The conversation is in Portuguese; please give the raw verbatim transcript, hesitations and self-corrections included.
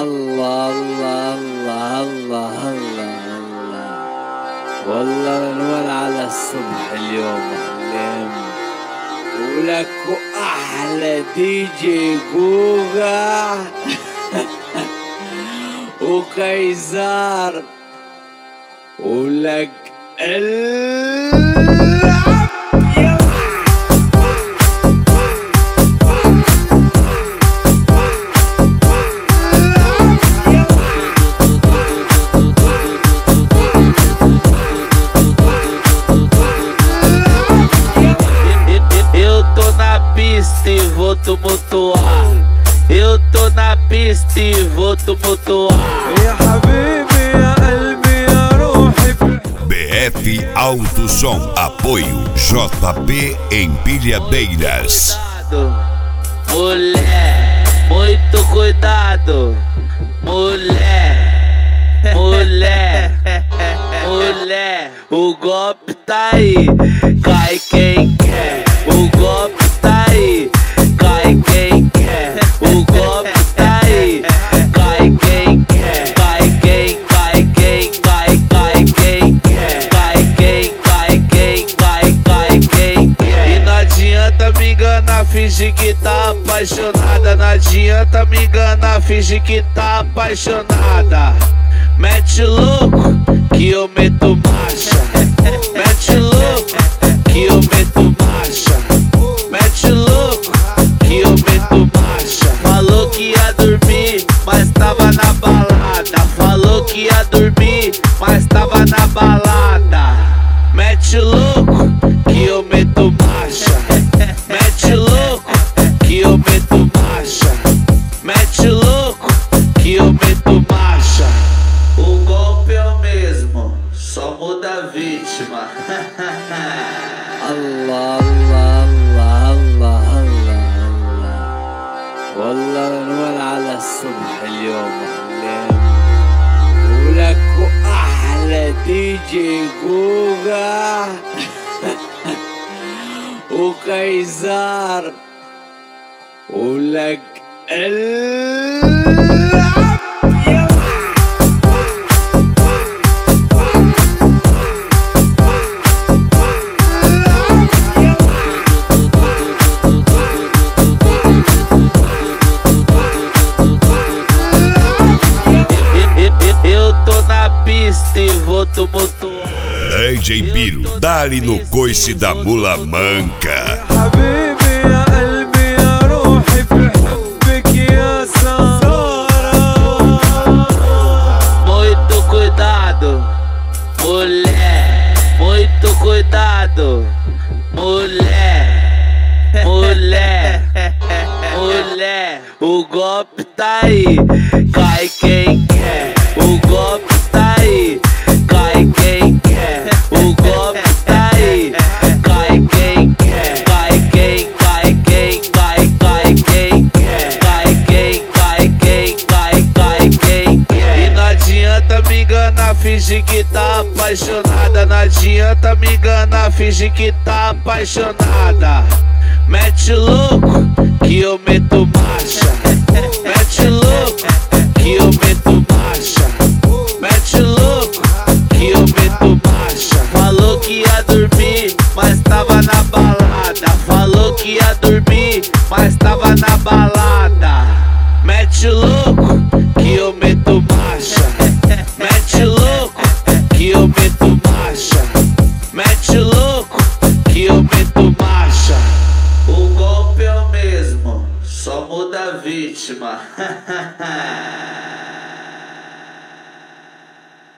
الله الله الله الله الله الله والله منول على الصبح اليوم حلم ولك احلى دي جي جوجا وكيزار ولك العب E vou tumultuar. Eu tô na pista e vou tumultuar. يا حبيبي يا قلبي يا روحي. B F Alto Som. Apoio J P Empilhadeiras. Mulher, muito cuidado. Mulher, mulher, mulher. O golpe tá aí, cai quem quer. O golpe tá aí, cai quem quer. O golpe tá aí, cai quem quer. Cai quem, cai quem, cai, cai quem quer. Cai quem, cai quem, cai, cai quem quer. E não adianta me enganar, fingir que tá apaixonada. Não adianta me enganar, fingir que tá apaixonada. Mete louco que eu meto marcha. Mete louco que eu meto marcha. Mete louco que eu meto marcha. Falou que ia dormir, mas tava na balada. Falou que ia dormir, mas tava na balada. Mete louco que eu meto marcha. Mete louco que eu meto marcha. Mete louco que eu meto marcha. O golpe é o mesmo, só muda a vítima. الله الله الله الله الله الله والله منول على الصبح اليوم حلم ولك احلى دي جي جوجا وكيزار ولك العب E vou tumultuar. D J Piro, dá-lhe no coice da mula manca. حبيبي يا قلبي يا روحي في حبك يا سارة. Muito cuidado, mulher. Muito cuidado, mulher. Mulher, mulher. O golpe tá aí, cai quem quer. O golpe tá aí, cai quem quer. O golpe tá aí, cai quem quer. Cai quem, cai quem, cai, cai quem quer. Cai quem, cai quem, cai, cai quem quer. E não adianta me enganar, fingir que tá apaixonada. Não adianta me enganar, fingir que tá apaixonada. Mete louco que eu meto marcha. Mete louco que eu meto marcha. Mete louco que eu meto marcha. Falou que ia dormir, mas tava na balada. Falou que ia dormir, mas tava na balada. Mete louco que eu meto marcha. Mete louco que eu meto marcha. Mete louco que eu meto marcha. O golpe é o mesmo, só muda a vítima.